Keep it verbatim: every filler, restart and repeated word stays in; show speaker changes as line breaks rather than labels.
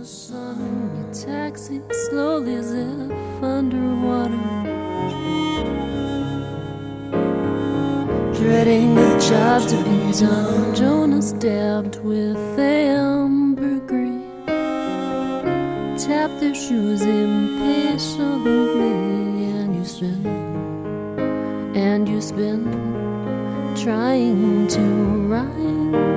sun, you taxi slowly as if underwater, dreading the job to be done. Jonah stabbed with ambergris, tap their shoes impatiently, and you spin, and you spin, trying to rhyme.